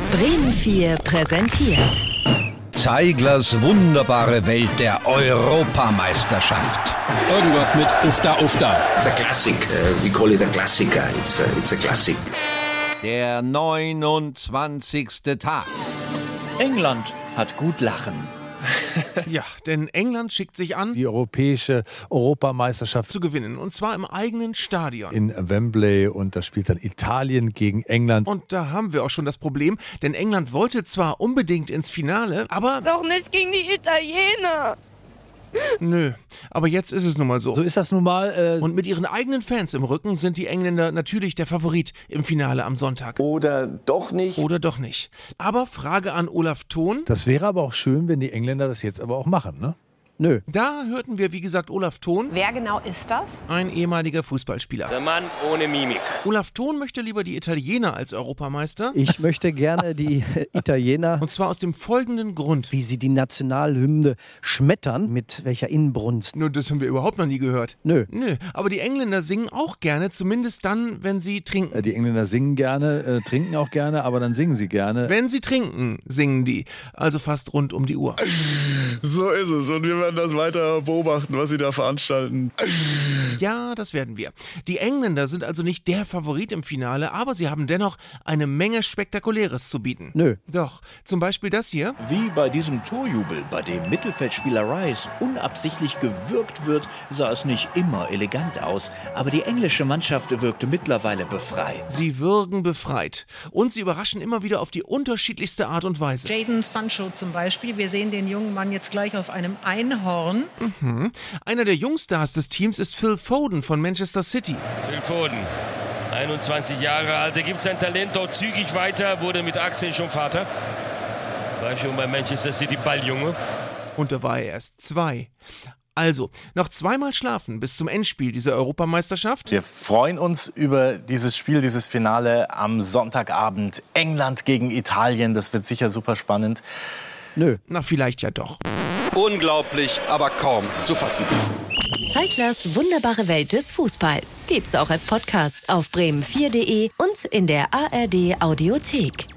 Bremen 4 präsentiert Zeiglers wunderbare Welt der Europameisterschaft. Irgendwas mit Ufta Ufta. It's a classic. We call it a Klassiker. It's a classic. Der 29. Tag. England hat gut lachen. Ja, denn England schickt sich an, die europäische Europameisterschaft zu gewinnen. Und zwar im eigenen Stadion. in Wembley, und da spielt dann Italien gegen England. Und da haben wir auch schon das Problem, denn England wollte zwar unbedingt ins Finale, aber Doch nicht gegen die Italiener. nö. Aber jetzt ist es nun mal so. So ist das nun mal. Und mit ihren eigenen Fans im Rücken sind die Engländer natürlich der Favorit im Finale am Sonntag. Oder doch nicht? Oder doch nicht. Aber Frage an Olaf Thon. Das wäre aber auch schön, wenn die Engländer das jetzt aber auch machen, ne? Nö. Da hörten wir, wie gesagt, Olaf Thon, Wer genau ist das? ein ehemaliger Fußballspieler. Der Mann ohne Mimik. Olaf Thon möchte lieber die Italiener als Europameister. Ich möchte gerne die Italiener, Und zwar aus dem folgenden Grund. wie sie die Nationalhymne schmettern, mit welcher Inbrunst. Nur das haben wir überhaupt noch nie gehört. Nö. Nö, aber die Engländer singen auch gerne, zumindest dann, wenn sie trinken. Die Engländer singen gerne, trinken auch gerne, aber dann singen sie gerne. Wenn sie trinken, singen die. Also fast rund um die Uhr. So ist es. Und wir werden das weiter beobachten, was sie da veranstalten. Ja, das werden wir. Die Engländer sind also nicht der Favorit im Finale, aber sie haben dennoch eine Menge Spektakuläres zu bieten. Nö. Doch, zum Beispiel das hier. Wie bei diesem Torjubel, bei dem Mittelfeldspieler Rice unabsichtlich gewürgt wird, sah es nicht immer elegant aus. Aber die englische Mannschaft wirkte mittlerweile befreit. Sie würgen befreit. Und sie überraschen immer wieder auf die unterschiedlichste Art und Weise. Jadon Sancho zum Beispiel. Wir sehen den jungen Mann jetzt gleich auf einem Einhorn. Einer der Jungstars des Teams ist Phil Foden von Manchester City. Phil Foden, 21 Jahre alt, er gibt sein Talent dort zügig weiter, wurde mit 18 schon Vater. War schon bei Manchester City Balljunge. Und da war er erst 2. Also, noch zweimal schlafen bis zum Endspiel dieser Europameisterschaft. Wir freuen uns über dieses Spiel, dieses Finale am Sonntagabend. England gegen Italien, das wird sicher super spannend. Nö. Na, vielleicht ja doch. Unglaublich, aber kaum zu fassen. Zeiglers wunderbare Welt des Fußballs. Gibt's auch als Podcast auf bremen4.de und in der ARD Audiothek.